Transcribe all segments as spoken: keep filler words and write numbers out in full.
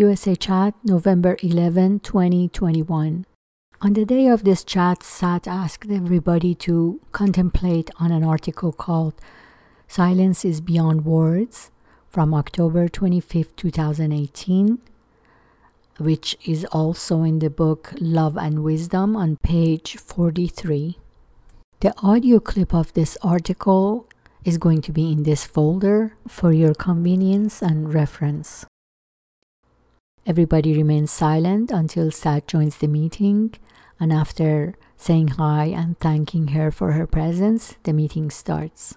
U S A Chat, November eleventh, twenty twenty-one. On the day of this chat, Sat asked everybody to contemplate on an article called Silence is Beyond Words from October twenty-fifth, twenty eighteen, which is also in the book Love and Wisdom on page forty-three. The audio clip of this article is going to be in this folder for your convenience and reference. Everybody remains silent until Sat joins the meeting, and after saying hi and thanking her for her presence, the meeting starts.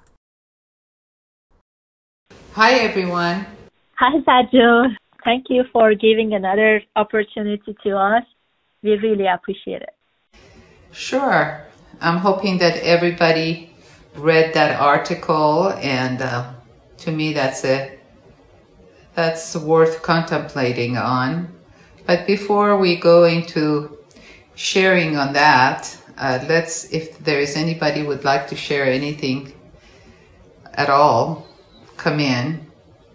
Hi everyone. Hi Saju. Thank you for giving another opportunity to us. We really appreciate it. Sure. I'm hoping that everybody read that article, and uh, to me that's a that's worth contemplating on. But before we go into sharing on that, uh, let's, if there is anybody who would like to share anything at all, come in.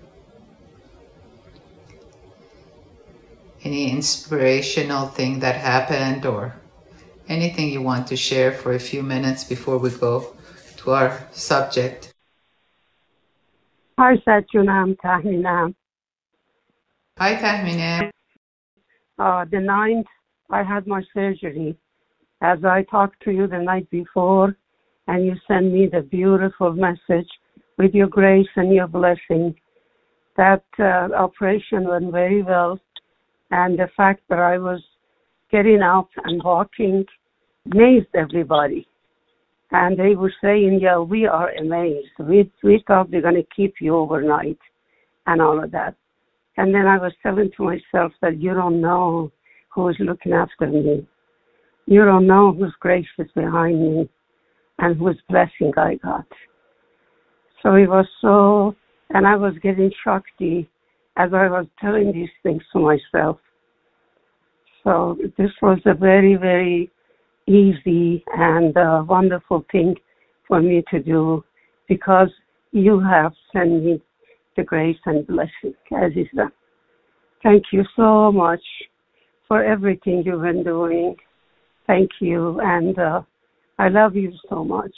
Any inspirational thing that happened or anything you want to share for a few minutes before we go to our subject. Hi, Satchunam, Tahminam. Hi, Tahminam. Uh, the ninth, I had my surgery. As I talked to you the night before, and you sent me the beautiful message with your grace and your blessing, that uh, operation went very well. And the fact that I was getting up and walking amazed everybody. And they were saying, yeah, we are amazed. We, we thought we were going to keep you overnight and all of that. And then I was telling to myself that you don't know who is looking after me. You don't know whose grace is behind me and whose blessing I got. So it was so, and I was getting Shakti as I was telling these things to myself. So this was a very, very easy and uh, wonderful thing for me to do, because you have sent me the grace and blessing, Azizah. Thank you so much for everything you've been doing. Thank you, and uh, I love you so much.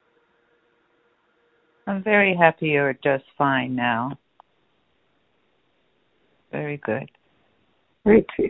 I'm very happy you're just fine now. Very good. Thank you.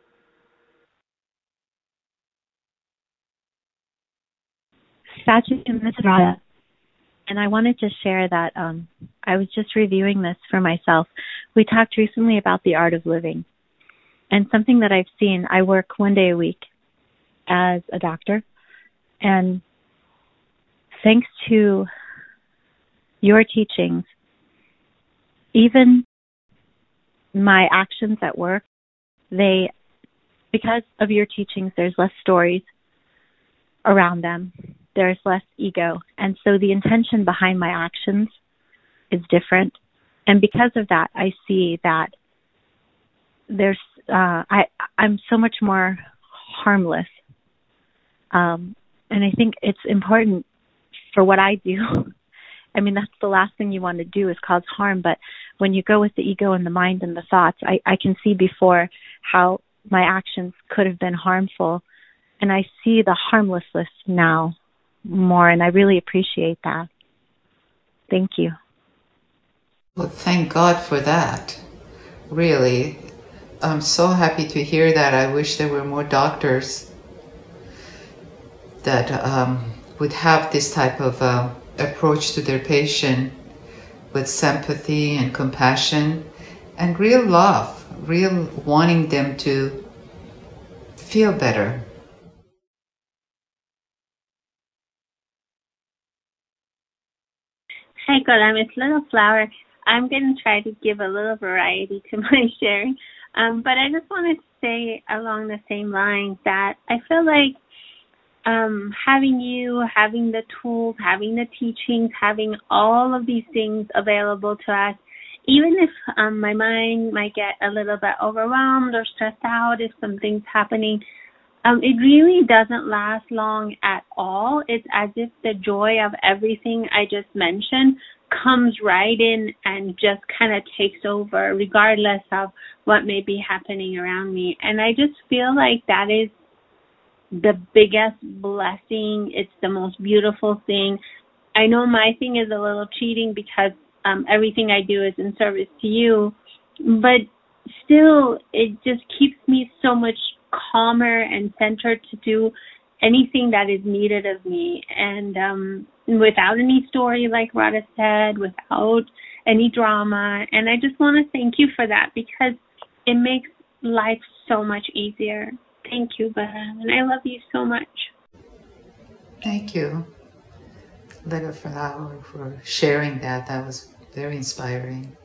Satu, this is Raya. And I wanted to share that um, I was just reviewing this for myself. We talked recently about the art of living. And something that I've seen, I work one day a week as a doctor. And thanks to your teachings, even my actions at work, they, because of your teachings, there's less stories around them. There's less ego. And so the intention behind my actions is different. And because of that, I see that there's, uh, I, I'm so much more harmless. Um, and I think it's important for what I do. I mean, that's the last thing you want to do is cause harm. But when you go with the ego and the mind and the thoughts, I, I can see before how my actions could have been harmful. And I see the harmlessness now more, and I really appreciate that. Thank you. Well, thank God for that. Really, I'm so happy to hear that. I wish there were more doctors that um, would have this type of uh, approach to their patient with sympathy and compassion and real love, real wanting them to feel better. Hi, Golam. It's Little Flower. I'm going to try to give a little variety to my sharing. Um, but I just wanted to say along the same lines that I feel like um, having you, having the tools, having the teachings, having all of these things available to us, even if um, my mind might get a little bit overwhelmed or stressed out if something's happening, Um, it really doesn't last long at all. It's as if the joy of everything I just mentioned comes right in and just kind of takes over regardless of what may be happening around me. And I just feel like that is the biggest blessing. It's the most beautiful thing. I know my thing is a little cheating because um, everything I do is in service to you, but still it just keeps me so much calmer and centered to do anything that is needed of me. And um, without any story, like Radha said, without any drama. And I just want to thank you for that because it makes life so much easier. Thank you, Bahram, and I love you so much. Thank you, Little Flower, for sharing that. That was very inspiring.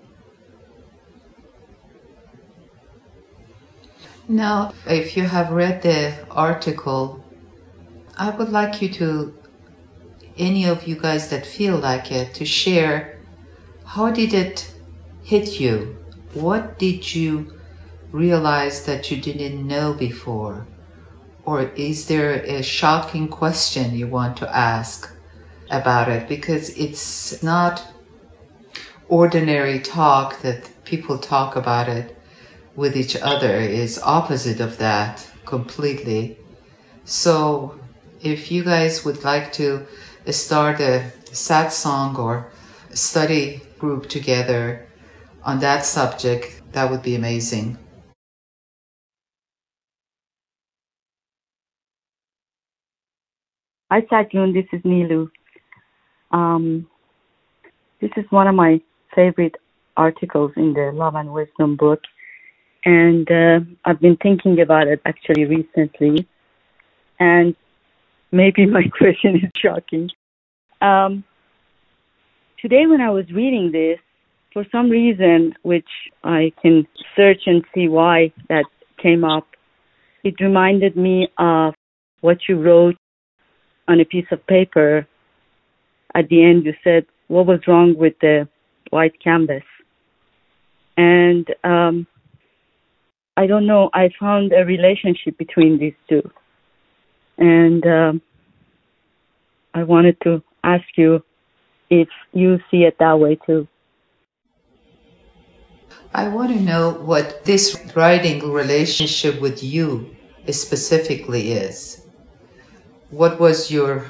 Now, if you have read the article, I would like you to, any of you guys that feel like it, to share how did it hit you? What did you realize that you didn't know before? Or is there a shocking question you want to ask about it? Because it's not ordinary talk that people talk about it with each other. It's opposite of that completely. So if you guys would like to start a satsang or study group together on that subject, that would be amazing. Hi, Satyun. This is Nilu. Um, this is one of my favorite articles in the Love and Wisdom book. And uh, I've been thinking about it actually recently. And maybe my question is shocking. Um, today when I was reading this, for some reason, which I can search and see why that came up, it reminded me of what you wrote on a piece of paper. At the end, you said, what was wrong with the white canvas? And um, I don't know, I found a relationship between these two. And um, I wanted to ask you if you see it that way too. I want to know what this writing relationship with you specifically is. What was your,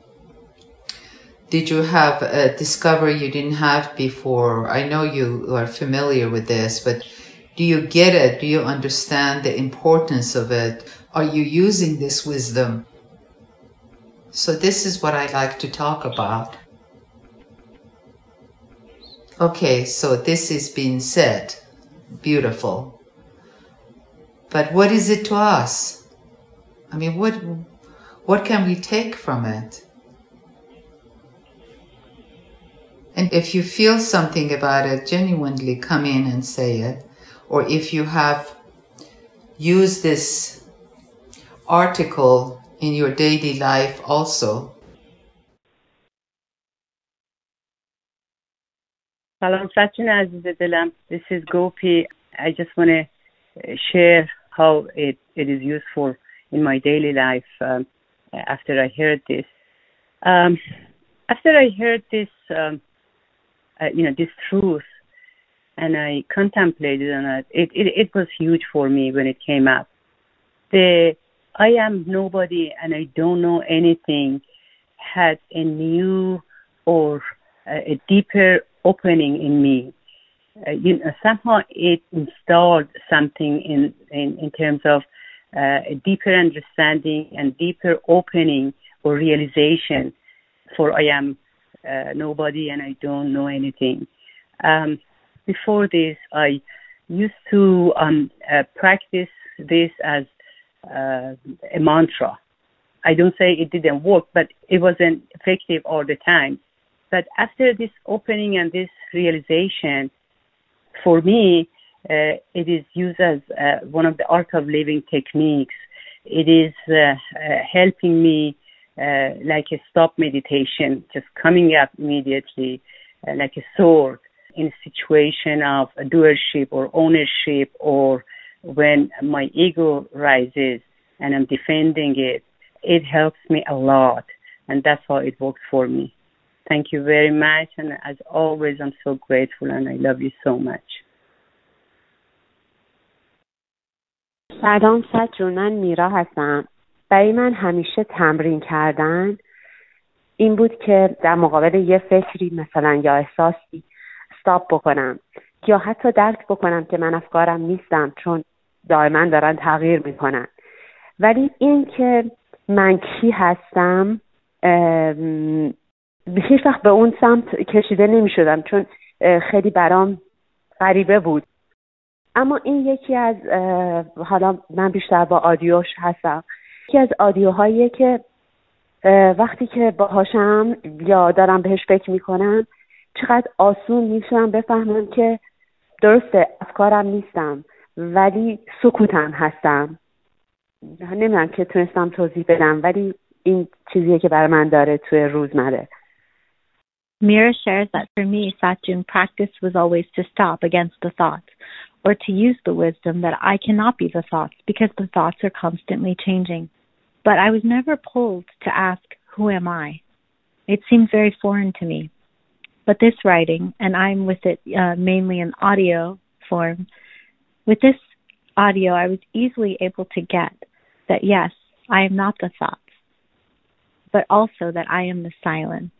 did you have a discovery you didn't have before? I know you are familiar with this, but do you get it? Do you understand the importance of it? Are you using this wisdom? So this is what I like to talk about. Okay, so this is being said. Beautiful. But what is it to us? I mean, what what can we take from it? And if you feel something about it, genuinely come in and say it. Or if you have used this article in your daily life also. Salam Satyun Aziz Dilam. This is Gopi. I just want to share how it, it is useful in my daily life um, after I heard this. Um, after I heard this, um, uh, you know, this truth, and I contemplated on it, it, it, it was huge for me when it came up. The I am nobody and I don't know anything had a new or a, a deeper opening in me. Uh, you know, somehow it installed something in, in, in terms of uh, a deeper understanding and deeper opening or realization for I am uh, nobody and I don't know anything. Um, before this, I used to um, uh, practice this as uh, a mantra. I don't say it didn't work, but it wasn't effective all the time. But after this opening and this realization, for me, uh, it is used as uh, one of the art of living techniques. It is uh, uh, helping me uh, like a stop meditation, just coming up immediately uh, like a sword in a situation of doership or ownership, or when my ego rises and I'm defending it. It helps me a lot, and that's how it works for me. Thank you very much. And as always, I'm so grateful and I love you so much. سلام سجون، من میرا هستم. برای من همیشه تمرین کردن این بود که در مقابل یه فکری مثلا یا احساسی استاپ بکنم یا حتی درک بکنم که من افکارم نیستم، چون دائما دارن تغییر میکنن. ولی این که من کی هستم هیچ وقت به اون سمت کشیده نمیشدم، چون خیلی برام غریبه بود. اما این یکی از حالا من بیشتر با آدیوش هستم، یکی از آدیوهاییه که وقتی که باهاشم یا دارم بهش فکر میکنم چقدر آسون میشم بفهمم که درسته افکارم نیستم ولی سکوتم هستم. نمیدونم که تونستم توضیح بدم، ولی این چیزیه که برای من داره توی روزمره. Mira shares that for me, Satchun, practice was always to stop against the thoughts, or to use the wisdom that I cannot be the thoughts because the thoughts are constantly changing. But I was never pulled to ask, who am I? It seemed very foreign to me. But this writing, and I'm with it uh, mainly in audio form, with this audio I was easily able to get that yes, I am not the thoughts, but also that I am the silence.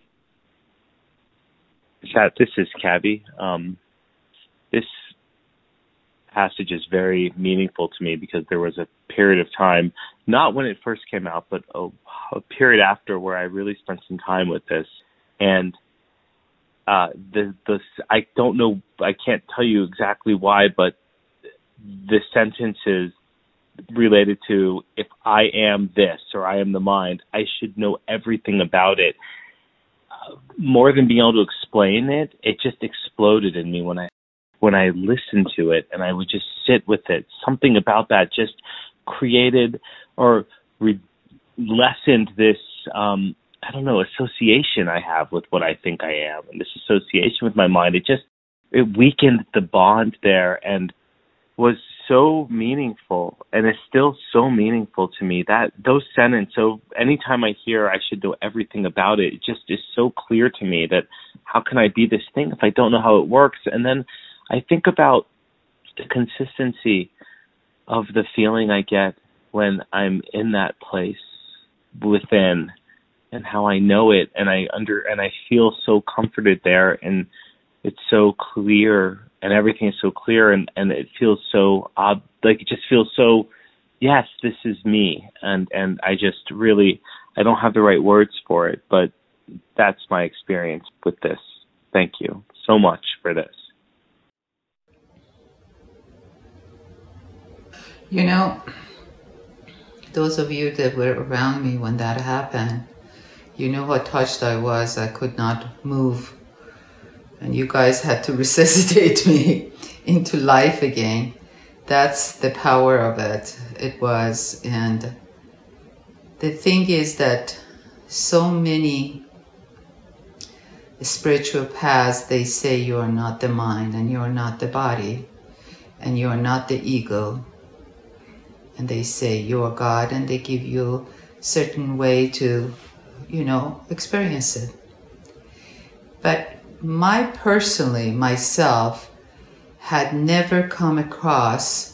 Chat, this is Cabby. Um, this passage is very meaningful to me because there was a period of time, not when it first came out, but a, a period after where I really spent some time with this. And uh, the the I don't know, I can't tell you exactly why, but the sentence is related to if I am this or I am the mind, I should know everything about it. Uh, more than being able to explain it, it just exploded in me when I when I listened to it, and I would just sit with it. Something about that just created or re- lessened this, um, I don't know, association I have with what I think I am, and this association with my mind. It just, it weakened the bond there and was so meaningful, and is still so meaningful to me. That those sentences, so anytime I hear I should know everything about it, it just is so clear to me that how can I be this thing if I don't know how it works? And then I think about the consistency of the feeling I get when I'm in that place within, and how I know it, and I under and I feel so comforted there, and it's so clear, and everything is so clear, and, and it feels so odd, like it just feels so, yes, this is me, and and I just really, I don't have the right words for it, but that's my experience with this. Thank you so much for this. You know, those of you that were around me when that happened, you know how touched I was. I could not move. And you guys had to resuscitate me into life again. That's the power of it. It was. And the thing is that so many spiritual paths, they say you are not the mind, and you are not the body, and you are not the ego. And they say you are God, and they give you a certain way to, you know, experience it. But my personally, myself, had never come across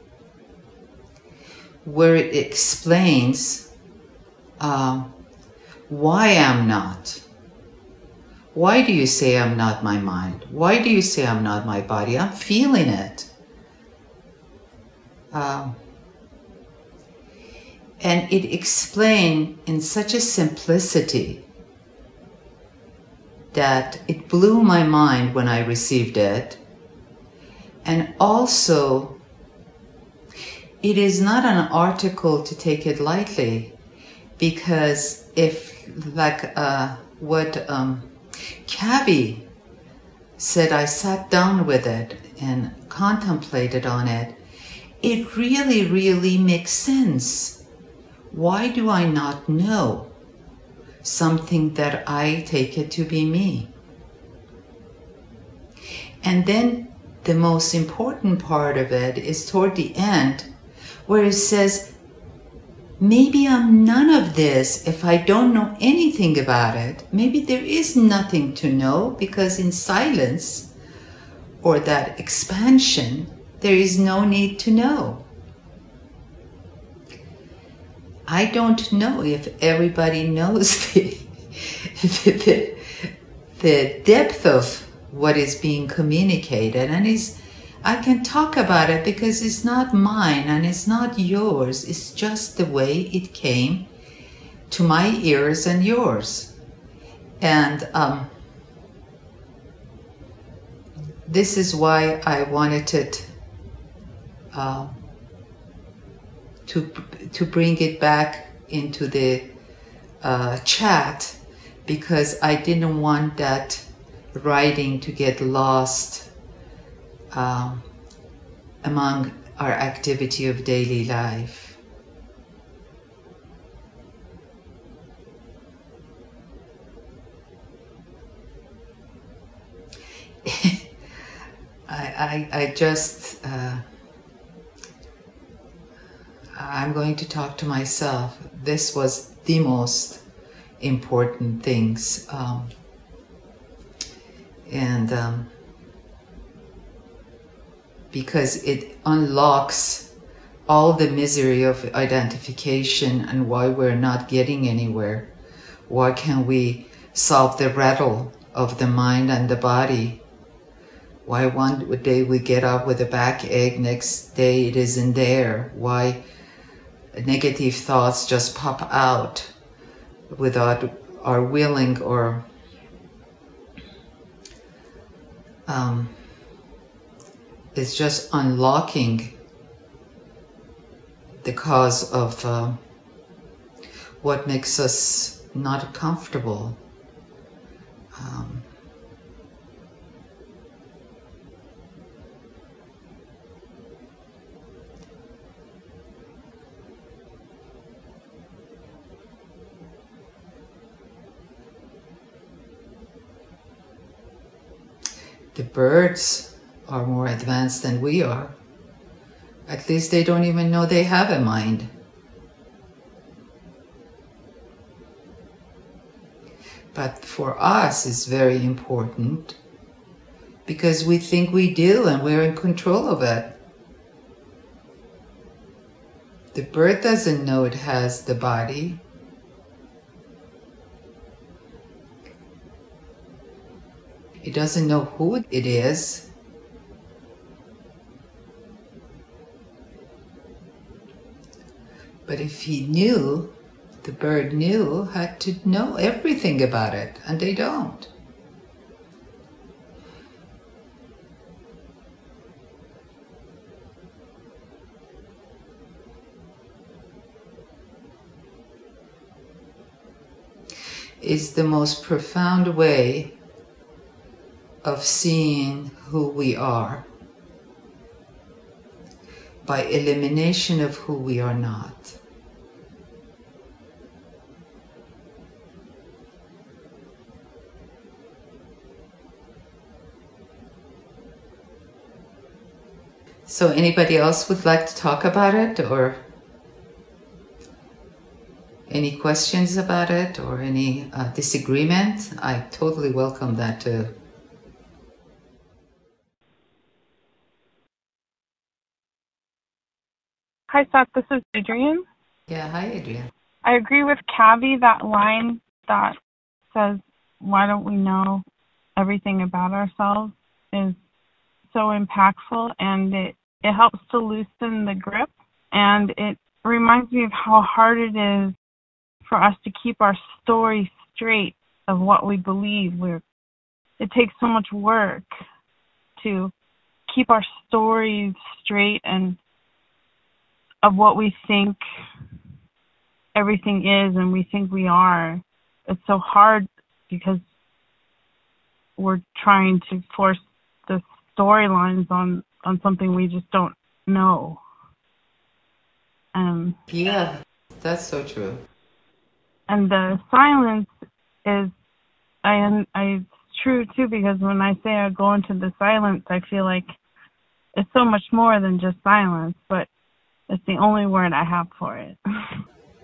where it explains uh, why I'm not. Why do you say I'm not my mind? Why do you say I'm not my body? I'm feeling it. Um, and it explained in such a simplicity that it blew my mind when I received it. And also, it is not an article to take it lightly, because if, like uh, what um, Cabby said, I sat down with it and contemplated on it, it really, really makes sense. Why do I not know something that I take it to be me? And then the most important part of it is toward the end, where it says, maybe I'm none of this if I don't know anything about it. Maybe there is nothing to know, because in silence or that expansion, there is no need to know. I don't know if everybody knows the, the, the depth of what is being communicated, and is I can talk about it because it's not mine and it's not yours. It's just the way it came to my ears and yours. And um, this is why I wanted it uh, to to bring it back into the uh, chat, because I didn't want that writing to get lost uh, among our activity of daily life. I, I, I just, uh, I'm going to talk to myself. This was the most important things. Um, and um, because it unlocks all the misery of identification and why we're not getting anywhere. Why can't we solve the rattle of the mind and the body? Why one day we get up with a backache, next day it isn't there? Why negative thoughts just pop out without our willing or um, it's just unlocking the cause of uh, what makes us not comfortable. Um, the birds are more advanced than we are. At least they don't even know they have a mind. But for us, it's very important because we think we do and we're in control of it. The bird doesn't know it has the body. It doesn't know who it is. But if he knew, the bird knew, had to know everything about it, and they don't. It's the most profound way of seeing who we are, by elimination of who we are not. So anybody else would like to talk about it, or any questions about it, or any uh, disagreement? I totally welcome that too. Hi, Seth. This is Adrian. Yeah, hi, Adrian. I agree with Kavi, that line that says, why don't we know everything about ourselves, is so impactful, and it, it helps to loosen the grip, and it reminds me of how hard it is for us to keep our story straight of what we believe. We're, it takes so much work to keep our stories straight and of what we think everything is and we think we are. It's so hard because we're trying to force the storylines on, on something we just don't know. Um, yeah, that's so true. And the silence is, I, I, it's true too, because when I say I go into the silence, I feel like it's so much more than just silence, but it's the only word I have for it.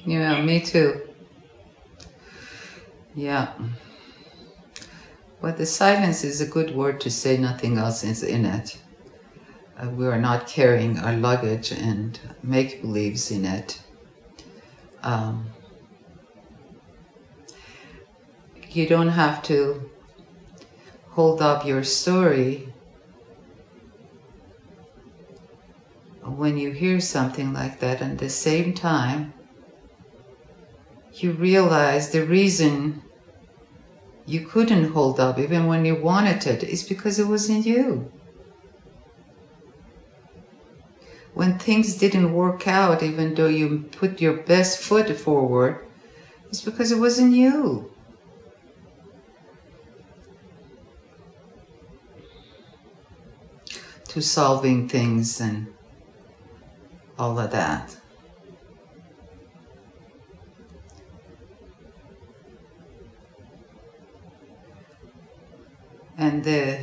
Yeah, me too. Yeah. But the silence is a good word to say nothing else is in it. Uh, we are not carrying our luggage and make-believes in it. Um, you don't have to hold up your story when you hear something like that. And at the same time, you realize the reason you couldn't hold up even when you wanted it is because it wasn't you. When things didn't work out, even though you put your best foot forward, it's because it wasn't you. To solving things and all of that. And the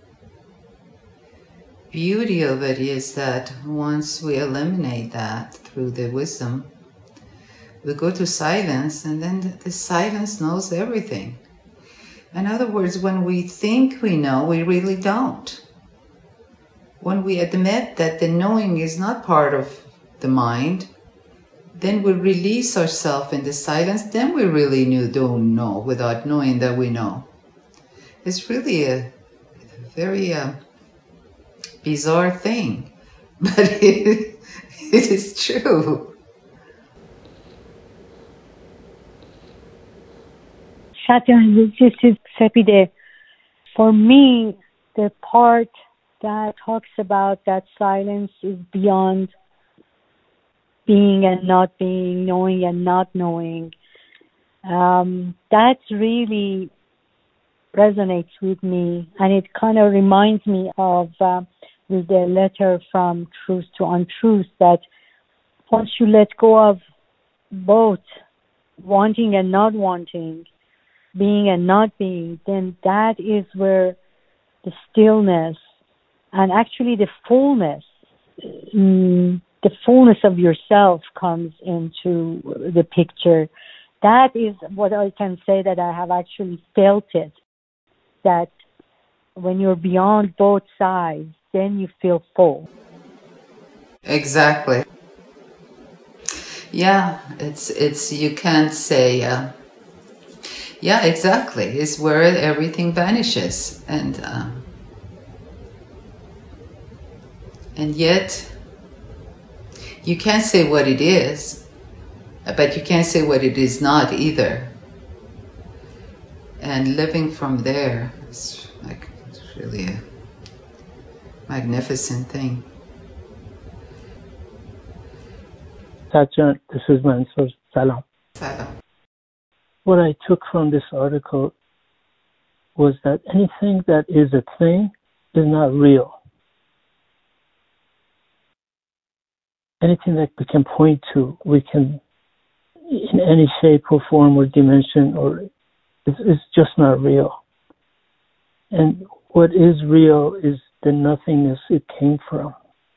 beauty of it is that once we eliminate that through the wisdom, we go to silence, and then the silence knows everything. In other words, when we think we know, we really don't. When we admit that the knowing is not part of the mind, then we release ourselves in the silence, then we really knew, don't know without knowing that we know. It's really a very uh, bizarre thing, but it, it is true. Satya, this is Sepide. For me, the part that talks about that silence is beyond being and not being, knowing and not knowing. Um, that really resonates with me, and it kind of reminds me of uh, with the letter from Truth to Untruth, that once you let go of both wanting and not wanting, being and not being, then that is where the stillness and actually the fullness, mm, the fullness of yourself comes into the picture. That is what I can say that I have actually felt it, that when you're beyond both sides, then you feel full. Exactly. Yeah, it's, it's, you can't say, uh, yeah, exactly. It's where everything vanishes. And, um, and yet, you can't say what it is, but you can't say what it is not either. And living from there is like, it's really a magnificent thing. Satya, this is Mansoor. Salam. Salam. What I took from this article was that anything that is a thing is not real. Anything that we can point to, we can, in any shape or form or dimension, or it's, it's just not real. And what is real is the nothingness it came from.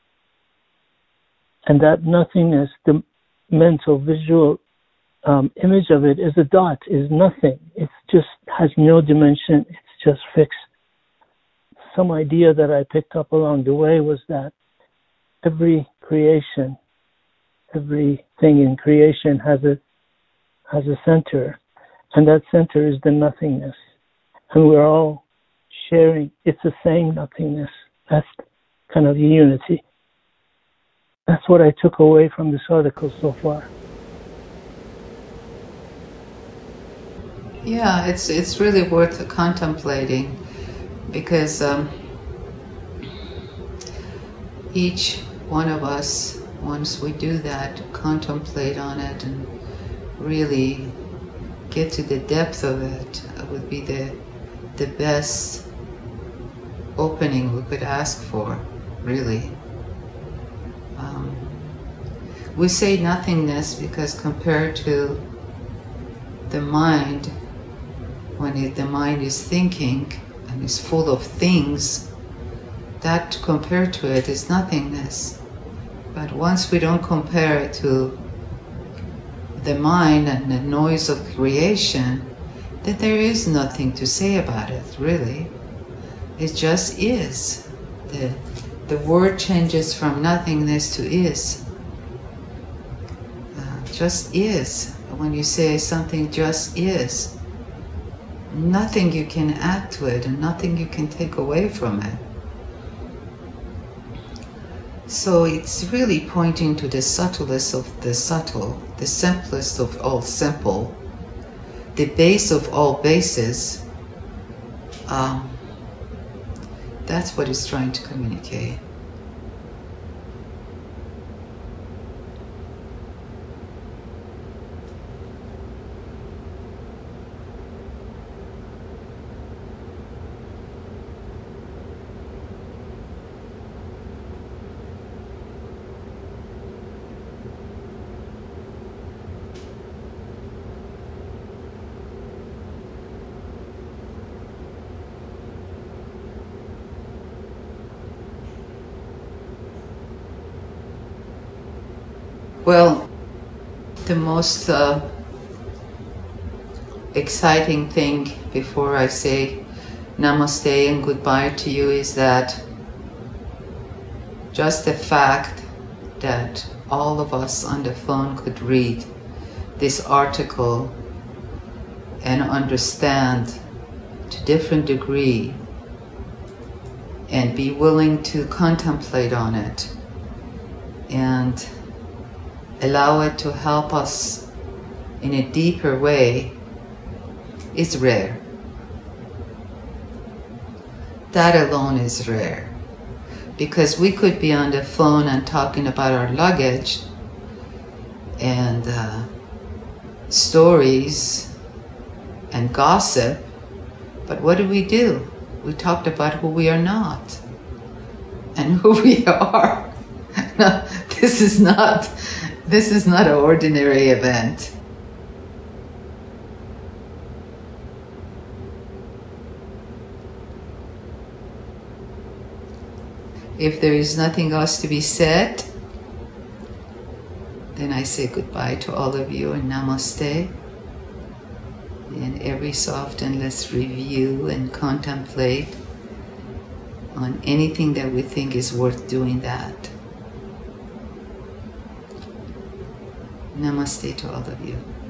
And that nothingness, the mental, visual um, image of it is a dot, is nothing. It just has no dimension. It's just fixed. Some idea that I picked up along the way was that every creation, everything in creation has a has a center, and that center is the nothingness. And we're all sharing, it's the same nothingness. That's kind of unity. That's what I took away from this article so far. Yeah, it's it's really worth contemplating, because um, each one of us, once we do that, contemplate on it and really get to the depth of it, it would be the the best opening we could ask for, really. Um, we say nothingness because compared to the mind, when it, the mind is thinking and is full of things, that compared to it is nothingness. But once we don't compare it to the mind and the noise of creation, that there is nothing to say about it, really. It just is. The, the word changes from nothingness to is. Uh, just is. When you say something just is, nothing you can add to it and nothing you can take away from it. So it's really pointing to the subtlest of the subtle, the simplest of all simple, the base of all bases. Um, that's what it's trying to communicate. Well, the most uh, exciting thing before I say namaste and goodbye to you is that just the fact that all of us on the phone could read this article and understand to different degree and be willing to contemplate on it and allow it to help us in a deeper way is rare. That alone is rare. Because we could be on the phone and talking about our luggage and uh, stories and gossip, but what did we do? We talked about who we are not and who we are. No, this is not This is not an ordinary event. If there is nothing else to be said, then I say goodbye to all of you and namaste. And every so often let's review and contemplate on anything that we think is worth doing that. Namaste to all of you.